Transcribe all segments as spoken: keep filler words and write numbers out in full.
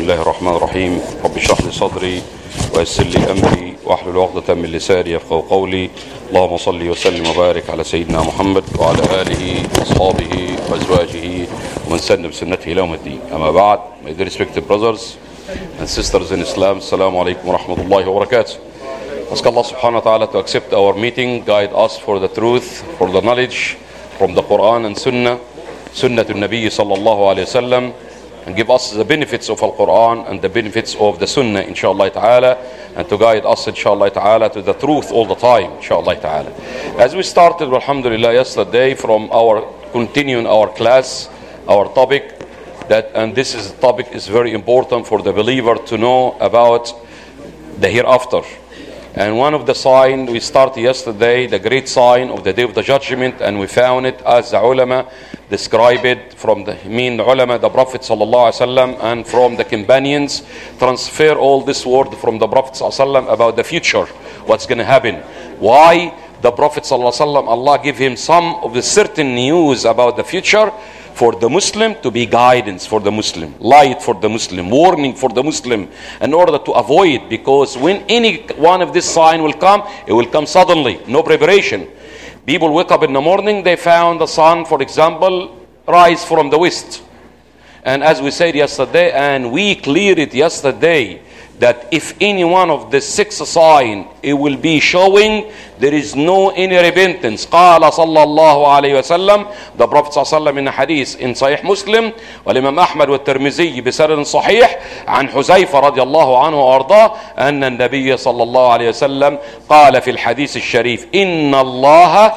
بسم الله الرحمن الرحيم. رب اشرح لي صدري ويسر لي امري واحلل عقدة من لساني يفقهوا قولي. اللهم صل وسلم وبارك على سيدنا محمد وعلى اله واصحابه وازواجه ومن سن بسنته الى يوم الدين. اما بعد, my dear respected brothers and sisters in Islam, assalamu alaikum wa rahmatullahi wa barakatuh. Ask Allah subhanahu wa ta'ala to accept our meeting, guide us for the truth, for the knowledge from the Quran and Sunnah, Sunnah to Nabi sallallahu alayhi wa sallam, and give us the benefits of Al-Quran and the benefits of the Sunnah, inshallah ta'ala, and to guide us, inshallah ta'ala, to the truth all the time, inshallah ta'ala. As we started, alhamdulillah, yesterday from our, continuing our class, our topic, that, and this is topic is very important for the believer to know about the hereafter. And one of the signs we started yesterday, the great sign of the day of the judgment, and we found it as the ulama described it from the mean ulama, the Prophet sallallahu alaihi wasallam, and from the companions, transfer all this word from the Prophet sallallahu alaihi wasallam about the future, what's going to happen. Why the Prophet sallallahu alaihi wasallam, Allah give him some of the certain news about the future, for the Muslim to be guidance for the Muslim, light for the Muslim, warning for the Muslim, in order to avoid, because when any one of this sign will come, it will come suddenly, no preparation. People wake up in the morning, they found the sun, for example, rise from the west. And as we said yesterday, and we cleared it yesterday, that if any one of the six signs it will be showing, there is no any repentance. قال صلى الله عليه وسلم, the Prophet صلى الله عليه وسلم in a hadith in Sahih Muslim, والإمام أحمد والترمذي بسند صحيح عن حذيفة رضي الله عنه وأرضاه أن النبي صلى الله عليه وسلم قال في الحديث الشريف إن الله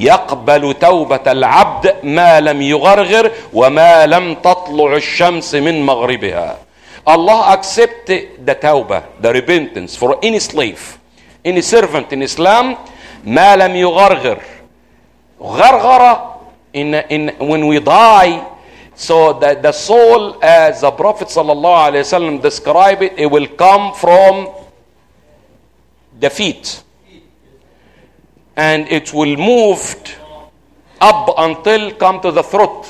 يقبل توبة العبد ما لم يغرغر وما لم تطلع الشمس من مغربها. Allah accept the tawbah, the repentance for any slave, any servant in Islam, ما لم يغرغر. غرغرة, in, in, when we die, so that the soul, as the Prophet sallallahu alaihi wasallam described it, it will come from the feet. And it will move up until come to the throat.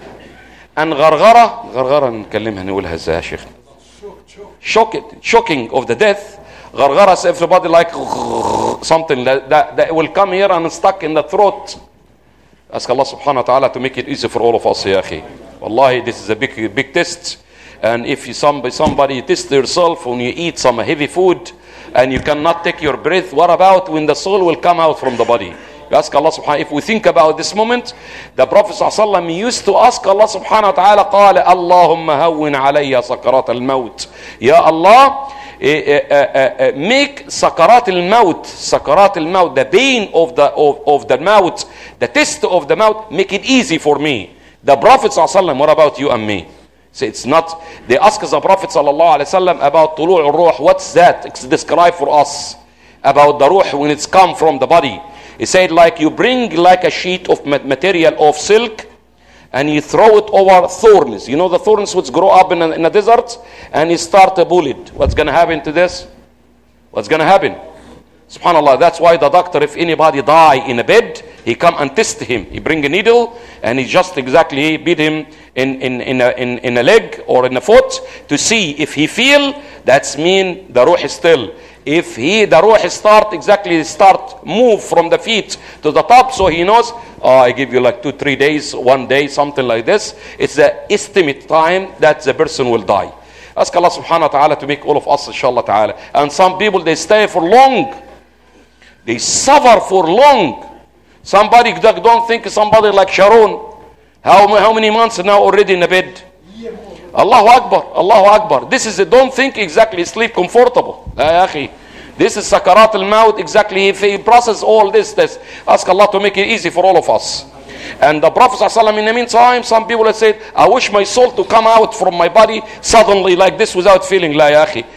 And غرغرة, غرغرة نكلمها نقولها ازاي يا شيخ؟ Shock it, shocking of the death. Gargaras, everybody like something that, that, that will come here and stuck in the throat. Ask Allah subhanahu wa ta'ala to make it easy for all of us, ya akhi. Wallahi, this is a big, big test. And if you somebody, somebody test yourself when you eat some heavy food and you cannot take your breath, what about when the soul will come out from the body? You ask Allah subhanahu wa ta'ala. If we think about this moment, the Prophet sallallahu alaihi wasallam used to ask Allah subhanahu wa ta'ala, قال اللهم هون علي سكرات الموت. Ya Allah, uh, uh, uh, make sakarat al-maut, sakarat al-maut, the pain of the of, of the maut, the test of the maut, make it easy for me. The Prophet sallallahu alaihi wasallam, what about you and me? So it's not. They ask the Prophet sallallahu alaihi wasallam about tulu' al-ruh. What's that? It's described for us about the ruh when it's come from the body. He said, like you bring like a sheet of material of silk and you throw it over thorns. You know the thorns which grow up in a, in a desert, and you start to pull it. What's going to happen to this? What's going to happen? Subhanallah, that's why the doctor, if anybody die in a bed, he come and test him. He bring a needle and he just exactly beat him in, in, in, a, in, in a leg or in a foot to see if he feel, that's mean the ruh is still. If he, the ruh start exactly start move from the feet to the top, so he knows, oh, I give you like two, three days, one day, something like this. It's the estimate time that the person will die. Ask Allah subhanahu wa ta'ala to make all of us, inshallah ta'ala. And some people, they stay for long. They suffer for long. Somebody, don't think somebody like Sharon. How, how many months now already in the bed? Allahu Akbar, Allahu Akbar. This is, don't think exactly sleep comfortable. La akhi. This is sakarat al-maut, exactly. If he process all this, this, ask Allah to make it easy for all of us. And the Prophet ﷺ, in the meantime, some people have said, I wish my soul to come out from my body suddenly like this without feeling. La akhi.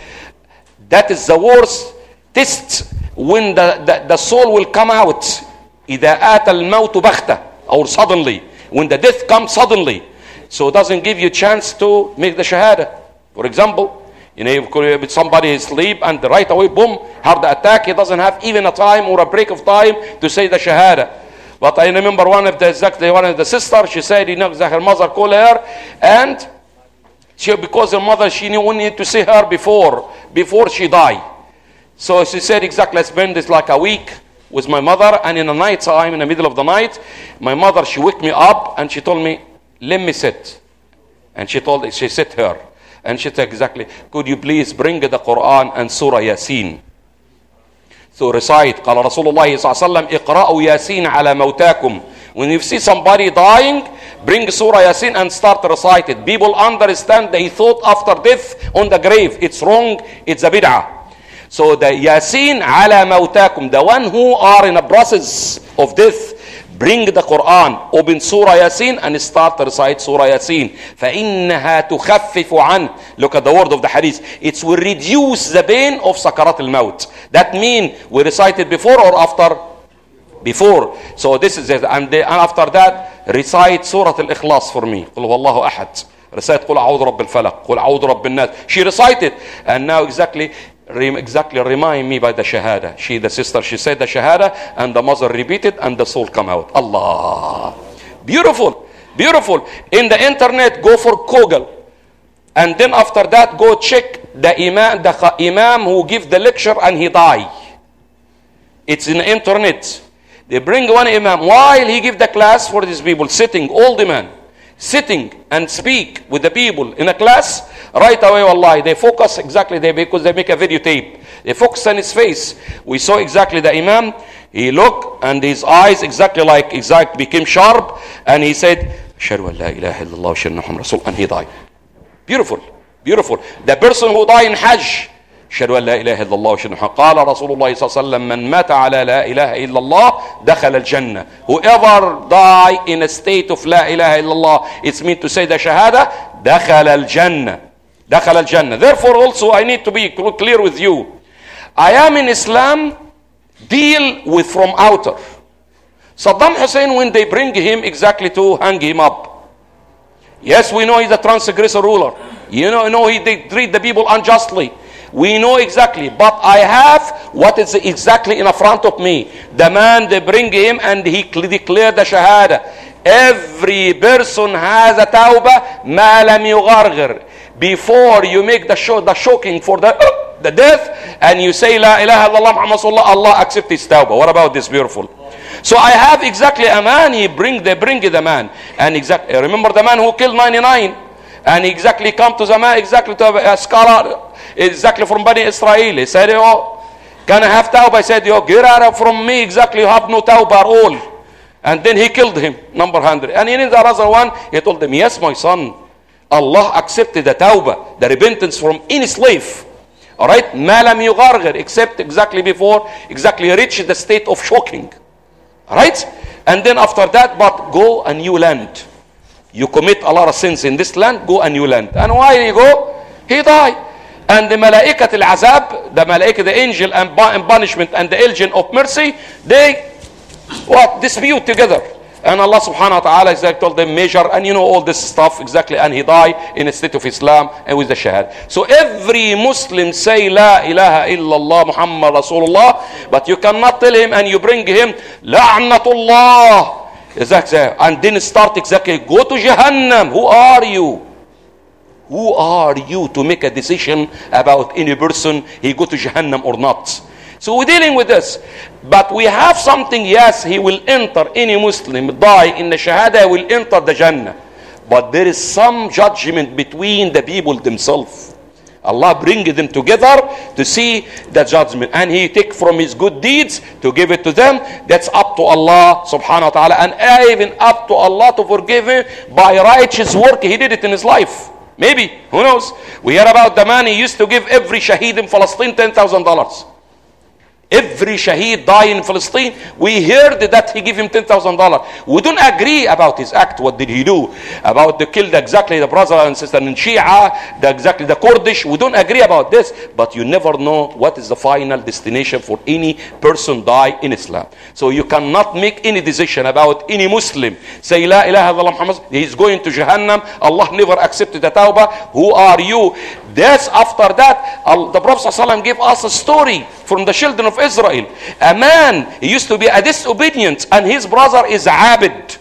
That is the worst test, when the, the, the soul will come out. إذا آتى الموت بغتة, or suddenly, when the death comes suddenly. So it doesn't give you a chance to make the shahada. For example, you know, if somebody is asleep and right away, boom, heart attack, he doesn't have even a time or a break of time to say the shahada. But I remember one of the exactly one of the sisters, she said, you know, her mother called her and She, because her mother, she knew we need to see her before, before she died. So she said, exactly, I spent this like a week with my mother, and in the night time, in the middle of the night, my mother, she woke me up and she told me, let me sit. And she told, she sit her. And she said, exactly, could you please bring the Quran and Surah Yasin? So recite, قال رسول الله صلى الله عليه وسلم, اقرأوا ياسين على موتاكم. When you see somebody dying, bring Surah Yasin and start to recite it. People understand they thought after death on the grave. It's wrong. It's a bid'ah. So the Yasin ala mawtakum, the one who are in a process of death, bring the Quran, open Surah Yasin and start to recite Surah Yasin. فَإِنَّهَا تُخَفِّفُ عَنْ. Look at the word of the hadith. It will reduce the pain of sakarat al-maut. That means we recite it before or after? Before. So this is it. And, the, and after that, recite Surah Al-Ikhlas for me. قُلْ هُوَ اللَّهُ أَحَدٌ. Recite قُلْ أَعُوذُ رَبِّ الْفَلَقِ قُلْ أَعُوذُ رَبِّ النَّاسِ. She recited. And now exactly, exactly remind me by the Shahada. She, the sister, she said the Shahada, and the mother repeated, and the soul come out. Allah. Beautiful. Beautiful. In the internet, go for Google. And then after that, go check the imam, the imam who give the lecture and he die. It's in the internet. They bring one imam while he give the class for these people, sitting, old man, sitting and speak with the people in a class. Right away, wallahi, they focus exactly there because they make a videotape. They focus on his face. We saw exactly the imam. He looked and his eyes exactly like exact became sharp, and he said, "Ashhadu an la ilaha illallah wa ashhadu anna Muhammadan Rasul," and he died. Beautiful, beautiful. The person who died in Hajj, أشهد أن لا إله إلا الله وأشهد أن محمدا قال رسول الله صلى الله عليه وسلم من مات على لا إله إلا الله دخل الجنة. Whoever die in a state of لا إله إلا الله, it's meant to say the shahada, دخل الجنة. دخل الجنة. Therefore also I need to be clear with you. I am in Islam, deal with from outer. Saddam Hussein, when they bring him exactly to hang him up, yes, we know he's a transgressor ruler. You know, you know he they treat the people unjustly. We know exactly, but I have what is exactly in front of me. The man, they bring him and he declared the shahada. Every person has a tawbah ma lam yugharghir. Before you make the show, the shocking for the uh, the death, and you say la ilaha illallah Muhammad sallallahu, Allah accept his tawbah. What about this? Beautiful. So I have exactly a man. He bring they bring the man, and exactly remember the man who killed ninety-nine, and exactly come to the man exactly to a scholar. Exactly from Bani Israel. He said, "Oh, can I have tawbah?" I said, "Yo, get out from me. Exactly, you have no tawbah at all." And then he killed him, number one hundred. And in the other one, he told him, "Yes, my son, Allah accepted the tawbah, the repentance from any slave. All right, ma lam yugharghir, except exactly before, exactly reach the state of shocking. All right, and then after that, but go a new land. You commit a lot of sins in this land, go a new land. And while you go, he died." And the Malaikat al-Azab, the Malaikat, the angel and punishment, and the angel of mercy, they what dispute together. And Allah subhanahu wa ta'ala exactly told them measure, and you know all this stuff exactly, and he died in a state of Islam and with the shahad. So every Muslim say la ilaha illallah Muhammad Rasulullah, but you cannot tell him and you bring him la'natullah exactly, and then start exactly go to Jahannam. Who are you? Who are you to make a decision about any person, he go to Jahannam or not? So we're dealing with this. But we have something, yes, he will enter, any Muslim die in the Shahada will enter the Jannah. But there is some judgment between the people themselves. Allah bring them together to see the judgment. And he take from his good deeds to give it to them. That's up to Allah subhanahu wa ta'ala. And even up to Allah to forgive him by righteous work. He did it in his life. Maybe, who knows? We hear about the man, he used to give every shaheed in Palestine ten thousand dollars. Every shaheed die in Palestine, we heard that he gave him ten thousand dollars. We don't agree about his act. What did he do? About the killed exactly the brother and sister in Shia, the exactly the Kurdish. We don't agree about this. But you never know what is the final destination for any person die in Islam. So you cannot make any decision about any Muslim. Say la ilaha illallah Muhammad, he is going to Jahannam. Allah never accepted the tawbah. Who are you? That's after that, the Prophet ﷺ gave us a story from the children of Israel. A man, he used to be a disobedient, and his brother is abid.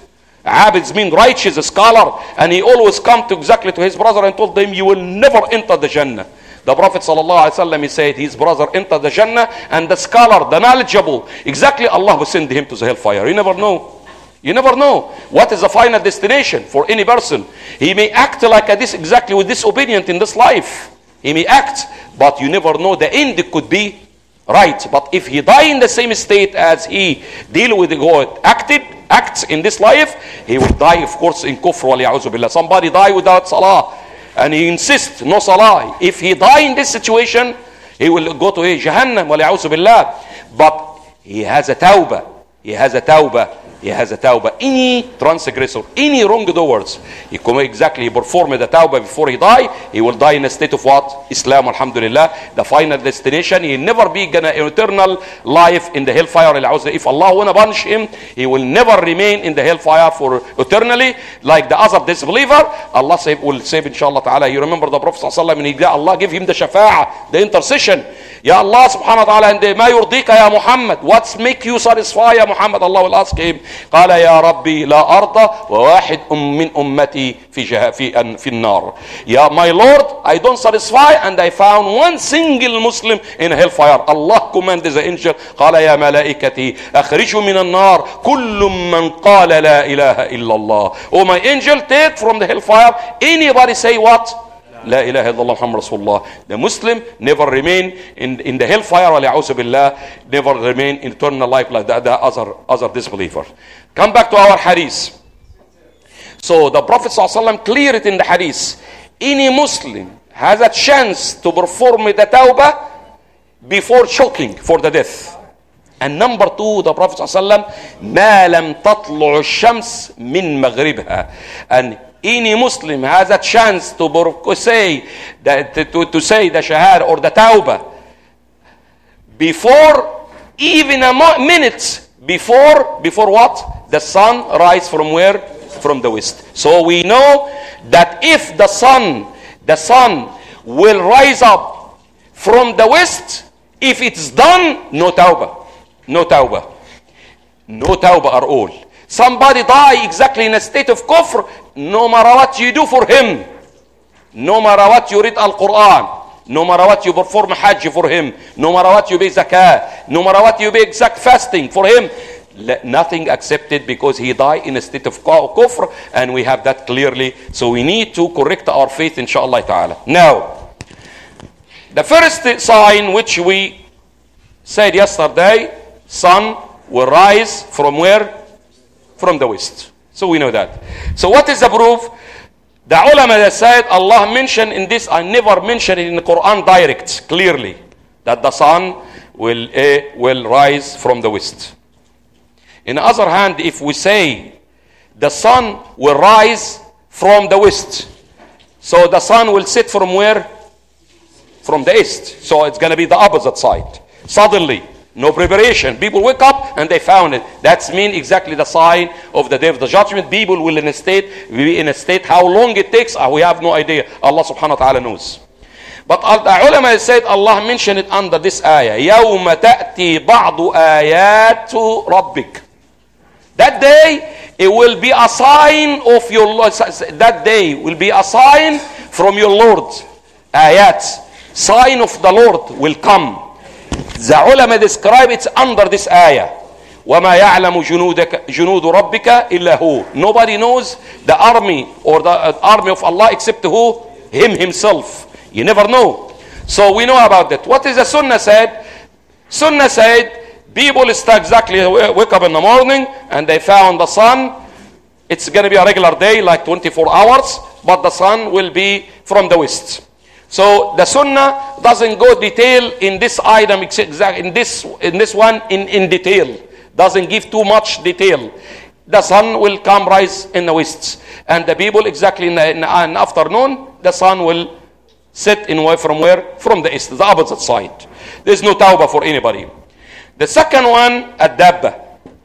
Abid's mean righteous scholar, and he always come to exactly to his brother and told him, you will never enter the Jannah. The Prophet sallallahu alaihi wasallam, he said his brother entered the Jannah, and the scholar, the knowledgeable, exactly Allah will send him to the hellfire. You never know. You never know what is the final destination for any person. He may act like this exactly with disobedient in this life. He may act, but you never know. The end could be right. But if he die in the same state as he deal with God, acted, acts in this life, he will die, of course, in kufr wal ya'uzu billah. Somebody die without salah, and he insists no salah. If he die in this situation, he will go to a Jahannam wal ya'uzu billah. But he has a tawbah. He has a tawbah. He has a tawbah. Any transgressor, any wrongdoers, he come exactly, he perform the tawbah before he die, he will die in a state of what? Islam, alhamdulillah. The final destination, he never be gonna eternal life in the hellfire. If Allah wanna punish him, he will never remain in the hellfire for eternally, like the other disbeliever. Allah say, will say inshallah ta'ala. You remember the Prophet sallallahu alaihi wasallam, Allah give him the shafa'ah, the intercession. Ya Allah subhanahu wa ta'ala, and ma yurdika ya Muhammad, what's make you satisfy ya Muhammad? Allah will ask him, قال يا ربي لا أرضى وواحد من أمتي في جه في في النار. Yeah, my Lord, I don't satisfy, and I found one single Muslim in hellfire. Allah commanded the angel, قال يا ملائكتي أخرجوا من النار كل من قال لا إله إلا الله. Oh my angel, take from the hellfire anybody say what? La ilaha illallah Muhammad Rasulullah. The Muslim never remain in, in the hellfire, billah, never remain in eternal life like the, the other, other disbeliever. Come back to our hadith. So the Prophet ﷺ cleared it in the hadith. Any Muslim has a chance to perform the tawbah before choking for the death. And number two, the Prophet ﷺ, ما لم تطلع الشمس من مغربها. And any Muslim has a chance to say that, to, to say the shahada or the tawbah before even a minute before before what? The sun rise from where? From the west. So we know that if the sun the sun will rise up from the west, if it's done, no tawbah, no tawbah, no tawbah at all. Somebody die exactly in a state of kufr, no matter what you do for him, no matter what you read Al-Quran, no matter what you perform hajj for him, no matter what you pay zakah, no matter what you pay exact fasting for him, nothing accepted, because he died in a state of kufr, and we have that clearly. So we need to correct our faith, inshallah ta'ala. Now, the first sign which we said yesterday, sun will rise from where? From the west. So we know that. So what is the proof? The ulama that said Allah mentioned in this, I never mentioned it in the Quran direct, clearly, that the sun will, uh, will rise from the west. On the other hand, if we say the sun will rise from the west, so the sun will set from where? From the east. So it's going to be the opposite side. Suddenly, no preparation. People wake up and they found it. That's mean exactly the sign of the day of the judgment. People will in a state, be in a state. How long it takes, we have no idea. Allah subhanahu wa ta'ala knows. But the ulama said Allah mentioned it under this ayah. يَوْمَ تَأْتِي بَعْضُ آيَاتُ رَبِّكَ. That day, it will be a sign of your Lord. That day will be a sign from your Lord. Ayat. Sign of the Lord will come. The ulama describe it under this ayah. وَمَا يَعْلَمُ جُنُودَ رَبِّكَ إِلَّا هُ. Nobody knows the army or the uh, army of Allah except who? Him himself. You never know. So we know about that. What is the Sunnah said? Sunnah said, people start exactly wake up in the morning and they found the sun. It's going to be a regular day, like twenty-four hours, but the sun will be from the west. So the Sunnah doesn't go detail in this item, in this in this one in, in detail. Doesn't give too much detail. The sun will come rise in the west, and the people exactly in the, in the afternoon, the sun will set in way from where? From the east, the opposite side. There's no tawbah for anybody. The second one, ad-dabba,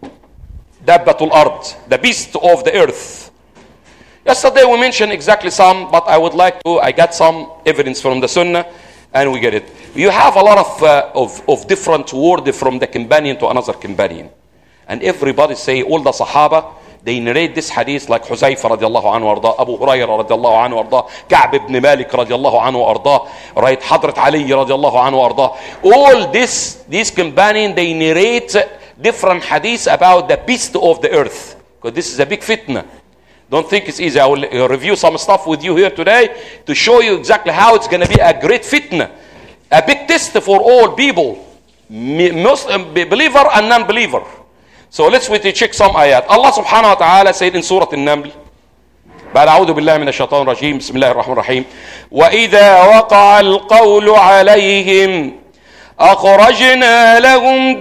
dabbatul ard, the beast of the earth. Yesterday we mentioned exactly some, but I would like to, I got some evidence from the Sunnah, and we get it. You have a lot of, uh, of, of different words from the companion to another companion. And everybody say, all the Sahaba they narrate this hadith like Huzaifa radiallahu anhu arda, Abu Hurairah radiallahu anhu arda, Ka'b ibn Malik radiallahu anhu arda, right, Hadrat Ali radiallahu anhu arda. All this, these companions, they narrate different hadiths about the beast of the earth. Because this is a big fitna. Don't think it's easy. I will review some stuff with you here today to show you exactly how it's going to be a great fitna. A big test for all people. Muslim, believer and non-believer. So let's check some ayat. Allah subhanahu wa ta'ala said in Surah An-Naml, بعد أعوذ بالله من الشيطان الرجيم بسم الله الرحمن الرحيم وإذا وقع القول عليهم أخرجنا لهم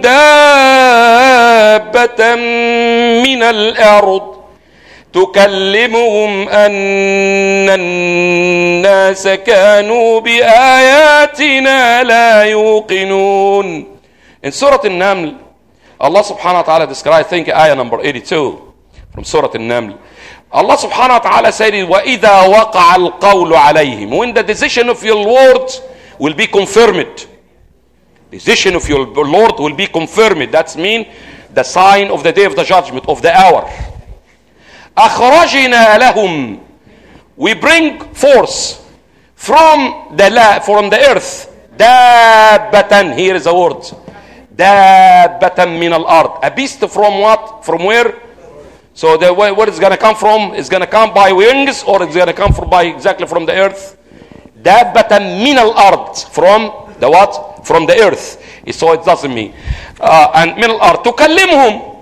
دابة من الأرض تكلمهم أن الناس كانوا بآياتنا لا يوقنون. In Surah An-Naml, Allah subhanahu wa ta'ala describes, I think, ayah number eighty-two from Surah An-Naml. Allah subhanahu wa ta'ala said, وَإِذَا وَقَعَ الْقَوْلُ عَلَيْهِمْ, when the decision of your Lord will be confirmed. The decision of your Lord will be confirmed. That means the sign of the day of the judgment, of the hour. أَخْرَجِنَا لَهُمْ, we bring forth from the la, from the earth, دَابَّةً, here is the word, دَابَّةً مِنَ الْأَرْضِ, a beast from what? From where? So the, where it's going to come from? It's going to come by wings, or it's going to come from by exactly from the earth? دَابَّةً مِنَ الْأَرْضِ, from the what? From the earth. So it doesn't mean. Uh, and مِنَ الْأَرْضِ تُكَلِّمْهُم,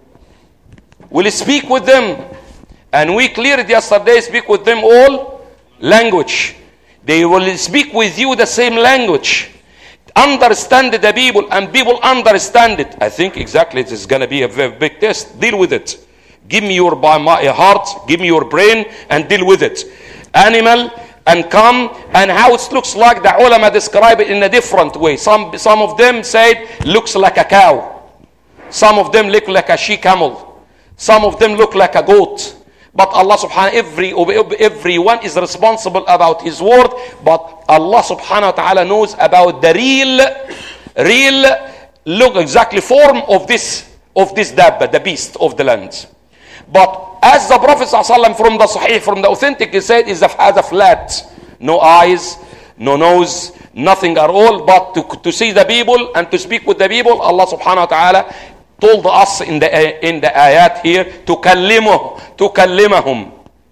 will speak with them. And we cleared yesterday, speak with them all language. They will speak with you the same language. Understand the people, and people understand it. I think exactly this is going to be a very big test. Deal with it. Give me your heart, give me your brain, and deal with it. Animal and come, and how it looks like, the ulama describe it in a different way. Some, some of them said looks like a cow. Some of them look like a she camel. Some of them look like a goat. But Allah subhanahu every everyone is responsible about his word. But Allah subhanahu wa ta'ala knows about the real, real look exactly form of this of this dabba, the beast of the land. But as the Prophet ﷺ from the Sahih, from the authentic, he said, is has a flat, no eyes, no nose, nothing at all. But to, to see the people and to speak with the people, Allah subhanahu wa ta'ala told us in the in the ayat here, تكلمه تكلمهم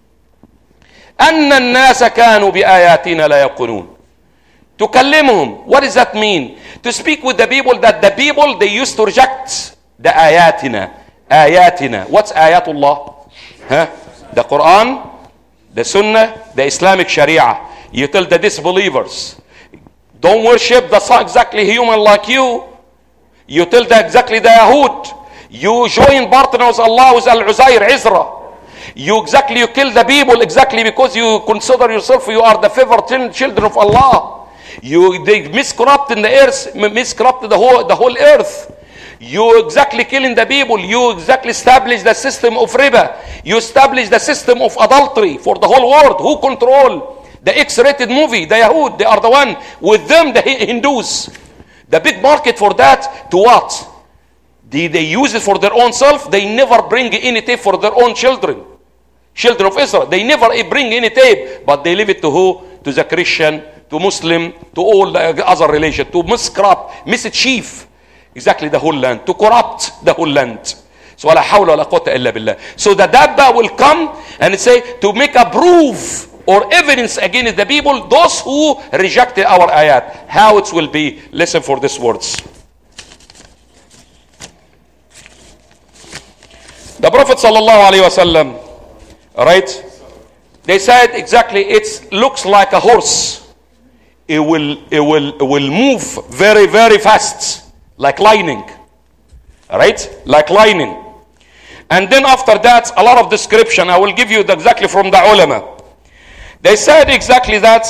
أن الناس كانوا بآياتنا لا يقولون. تكلمهم, what does that mean? To speak with the people, that the people they used to reject the آياتنا. آياتنا, what's آياتullah? Huh? The Quran, the Sunnah, the Islamic Sharia. You tell the disbelievers, don't worship the sun exactly human like you. You tell the exactly the Yahud, you join partners Allah with Al-Uzair, Izra. You exactly, you kill the people exactly because you consider yourself you are the favored children of Allah. You, they miscorrupt in the earth, miscorrupt the whole, the whole earth. You exactly killing the people. You exactly establish the system of riba. You establish the system of adultery for the whole world. Who control the X-rated movie? The Yahud, they are the one. With them, the Hindus. The big market for that, to what? They, they use it for their own self. They never bring any tape for their own children. Children of Israel. They never bring any tape. But they leave it to who? To the Christian, to Muslim, to all the other religion. To miscorrupt, mischief. Exactly the whole land. To corrupt the whole land. So la hawla wa la quwwata illa billah. So the dabba will come and say to make a proof or evidence against the people, those who rejected our ayat. How it will be? Listen for these words. The Prophet sallallahu alaihi wasallam, right? They said exactly it looks like a horse. It will, it will, it will move very, very fast, like lightning. Right? Like lightning. And then after that, a lot of description. I will give you the, exactly from the ulama. They said exactly that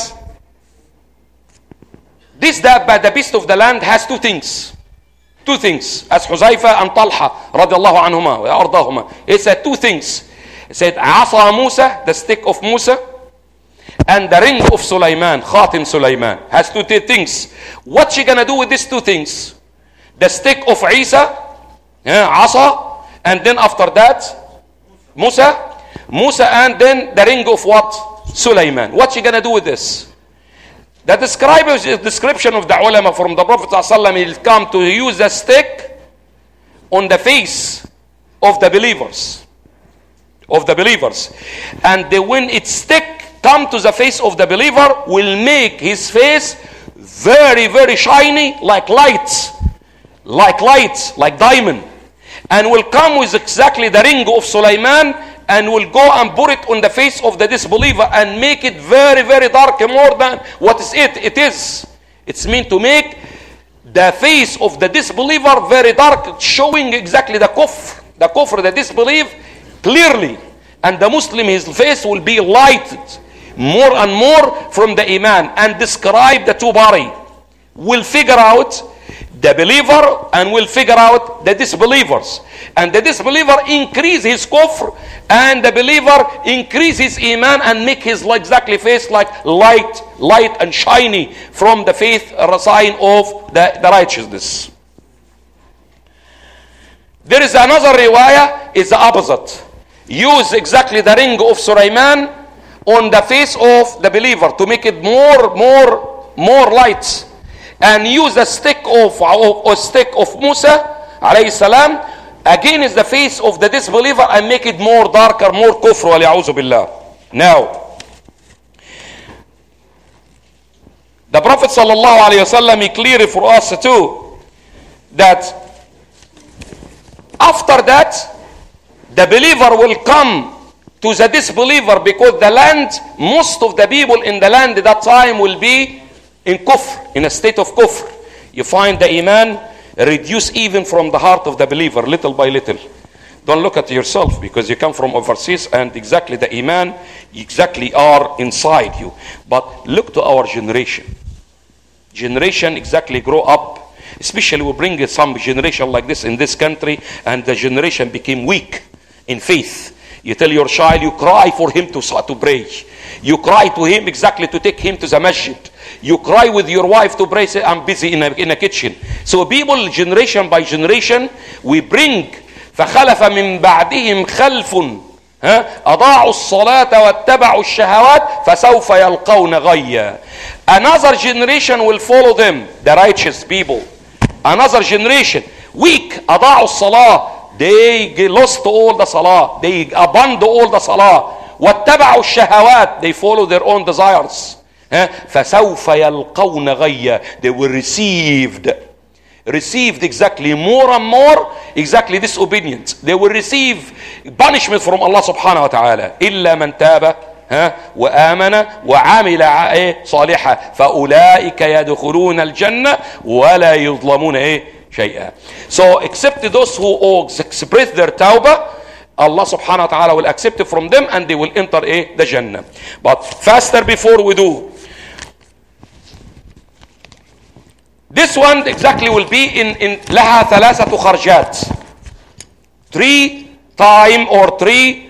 this dabba, the beast of the land, has two things. Two things. As Huzaifa and Talha radiallahu anhuma wa ardahuma. It said two things. It said Asa Musa, the stick of Musa, and the ring of Sulaiman, Khatim Sulaiman. Has two things. What's she gonna do with these two things? The stick of Isa, yeah, Asa, and then after that Musa, Musa and then the ring of what? Sulaiman. What's he going to do with this? The description of the ulama from the Prophet ﷺ will come to use a stick on the face of the believers. Of the believers. And the, when its stick come to the face of the believer, will make his face very, very shiny, like lights. Like lights, like diamond. And will come with exactly the ring of Sulaiman, and will go and put it on the face of the disbeliever and make it very, very dark, more than what is it. It is. It's meant to make the face of the disbeliever very dark, showing exactly the kufr, the kufr, the disbelief, clearly. And the Muslim, his face will be lighted more and more from the iman, and describe the two body. Will figure out the believer and will figure out the disbelievers. And the disbeliever increase his kufr, and the believer increase his iman and make his exactly face like light, light and shiny from the faith, a sign of the, the righteousness. There is another riwayah, is the opposite. Use exactly the ring of Sulaiman on the face of the believer to make it more, more, more light. And use a stick of, of a stick of Musa alayhi salam against the face of the disbeliever and make it more darker, more kufr, wa li'auzu billah. Now, the Prophet sallallahu alayhi wasallam, he clearly for us too that after that the believer will come to the disbeliever, because the land, most of the people in the land at that time will be in kufr, in a state of kufr. You find the iman reduce even from the heart of the believer, little by little. Don't look at yourself, because you come from overseas and exactly the iman exactly are inside you. But look to our generation. Generation exactly grow up, especially we bring some generation like this in this country, and the generation became weak in faith. You tell your child, you cry for him to, to pray. You cry to him exactly to take him to the masjid. You cry with your wife to pray, say, I'm busy in a, in a kitchen. So people, generation by generation, we bring فَخَلَفَ مِنْ بَعْدِهِمْ خَلْفٌ أَضَاعُوا الصَّلَاةَ وَاتَّبَعُوا الشَّهَوَاتِ فَسَوْفَ يَلْقَوْنَ غَيًّا. Another generation will follow them, the righteous people. Another generation, weak, أَضَاعُوا الصَّلَاةِ, they lost all the salah, they abandoned all the salah. وَاتَّبَعُوا الشَّهَوَاتِ, they follow their own desires. فَسَوْفَ يَلْقَوْنَ غَيًّا, they were received received exactly more and more exactly disobedience. They will receive punishment from Allah subhanahu wa ta'ala. إِلَّا مَنْ تَابَ وآمن وعمل صالحا فأولئك يدخلون الجنة ولا يظلمون شيئا. So except those who express their tawbah, Allah subhanahu wa ta'ala will accept it from them and they will enter the Jannah. But faster before we do. This one exactly will be in in لها ثلاثة خرجات. Three time or three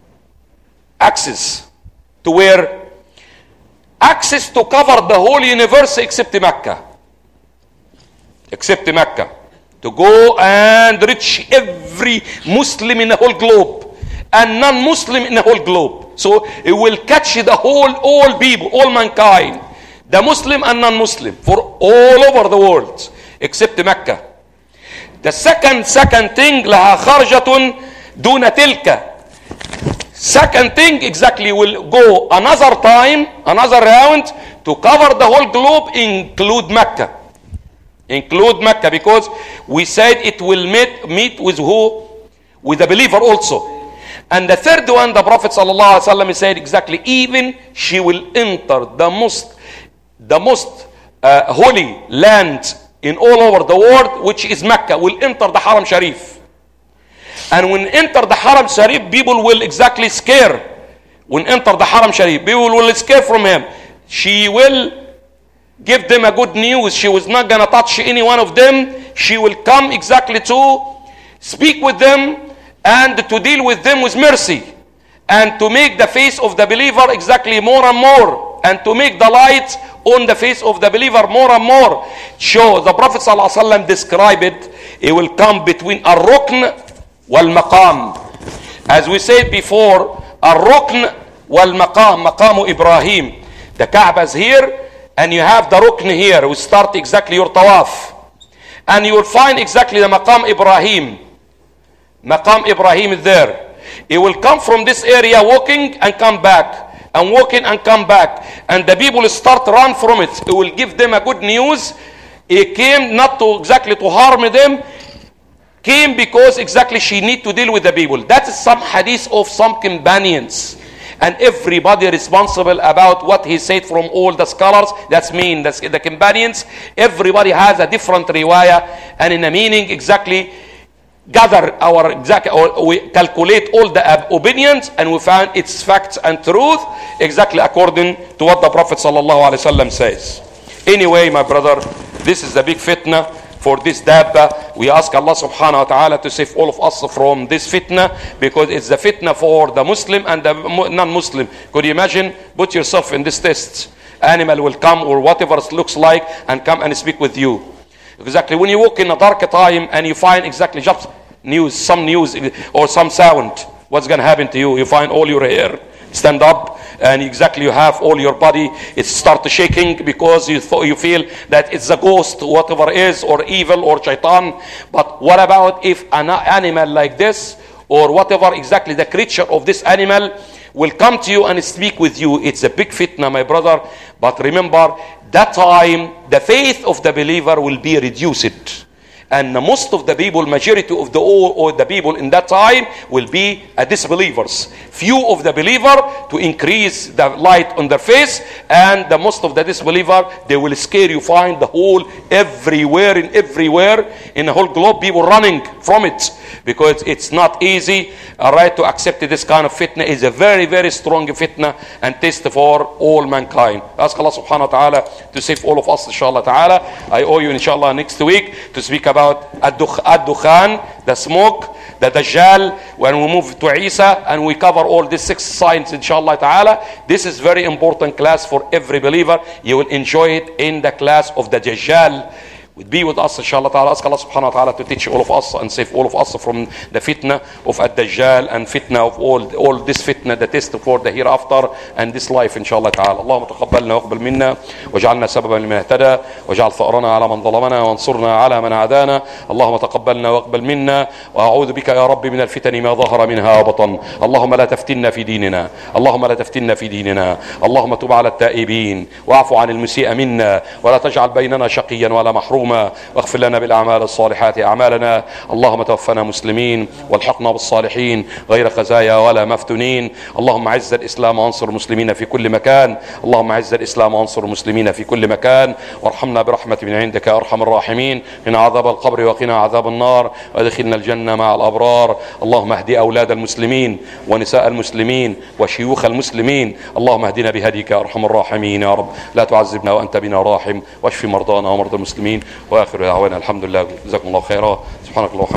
axes to where access to cover the whole universe except Mecca. Except Mecca. To go and reach every Muslim in the whole globe and non-Muslim in the whole globe. So it will catch the whole, all people, all mankind. The Muslim and non-Muslim for all over the world except Mecca. The second, second thing, لها خرجة دون تلك. Second thing exactly will go another time, another round to cover the whole globe, include Mecca. Include Mecca, because we said it will meet, meet with who? With the believer also. And the third one, the Prophet sallallahu alaihi wasallam said exactly, even she will enter the most, the most uh, holy land in all over the world, which is Mecca, will enter the Haram Sharif. And when enter the Haram Sharif, people will exactly scare. When enter the Haram Sharif, people will scare from him. She will give them a good news. She was not going to touch any one of them. She will come exactly to speak with them and to deal with them with mercy. And to make the face of the believer exactly more and more. And to make the light on the face of the believer more and more. So the Prophet ﷺ described it. It will come between a rukn wal maqam. as we said before, الركن والمقام, مقام إبراهيم. The Kaaba is here, and you have the rukn here. We start exactly your tawaf, and you will find exactly the maqam Ibrahim. Maqam Ibrahim is there. He will come from this area walking and come back, and walking and come back, and the people start run from it. It will give them a good news. He came not to exactly to harm them, came because exactly she need to deal with the people. That is some hadith of some companions. And everybody responsible about what he said from all the scholars. That's mean that's the companions. Everybody has a different riwayah, and in a meaning exactly gather our exact, or we calculate all the opinions, and we find its facts and truth exactly according to what the Prophet sallallahu alaihi wasallam says. Anyway, my brother, this is the big fitna. For this dabba, we ask Allah subhanahu wa ta'ala to save all of us from this fitna, because it's the fitna for the Muslim and the non-Muslim. Could you imagine? Put yourself in this test. Animal will come or whatever it looks like and come and speak with you. Exactly. When you walk in a dark time and you find exactly just news, some news or some sound, what's going to happen to you? You find all your hair stand up, and exactly you have all your body, it starts shaking because you thought you feel that it's a ghost, whatever is, or evil, or shaitan. But what about if an animal like this, or whatever exactly the creature of this animal will come to you and speak with you? It's a big fitna, my brother. But remember, that time the faith of the believer will be reduced, and most of the people, majority of the all or the people in that time will be uh, disbelievers. Few of the believer to increase the light on their face, and the most of the disbeliever, they will scare you. Find the whole everywhere and everywhere in the whole globe, people running from it, because it's not easy, all right, to accept this kind of fitna. Is a very very strong fitna and test for all mankind. Ask Allah subhanahu wa ta'ala to save all of us, inshallah ta'ala. I owe you inshallah next week to speak about ad-dukhan, the smoke, the Dajjal, when we move to Isa, and we cover all these six signs inshallah ta'ala. This is very important class for every believer. You will enjoy it in the class of the Dajjal. Be with us inshallah ta'ala. Ask Allah subhanahu wa ta'ala to teach all of us and save all of us from the fitna of ad-Dajjal and fitna of all all this fitna, the test for the hereafter and this life inshallah ta'ala. اللهم تقبلنا واقبل منا واجعلنا سببا لمن اهتدى واجعل ثأرنا على من ظلمنا وانصرنا على من عادانا. اللهم تقبلنا واقبل منا واعوذ بك يا رب من الفتن ما ظهر منها وبطن. اللهم لا تفتنا في ديننا، اللهم لا تفتنا في ديننا. اللهم تب على التائبين واعف عن المسيء منا، ولا تجعل بيننا شقيا ولا محروما، واغفر لنا بالأعمال الصالحات أعمالنا. اللهم توفنا مسلمين والحقنا بالصالحين غير خزايا ولا مفتونين. اللهم عز الإسلام وانصر المسلمين في كل مكان. اللهم عز الإسلام وانصر المسلمين في كل مكان، وارحمنا برحمة من عندك يا أرحم الراحمين. قنا عذاب القبر وقنا عذاب النار، وادخلنا الجنة مع الأبرار. اللهم اهدي أولاد المسلمين ونساء المسلمين وشيوخ المسلمين. اللهم اهدنا بهديك يا أرحم الراحمين يا رب. لا تعذبنا وأنت بنا راحم، واشف مرضانا ومرضى المسلمين. واخر دعوانا الحمد لله. جزاكم الله خيرا. سبحانك اللهم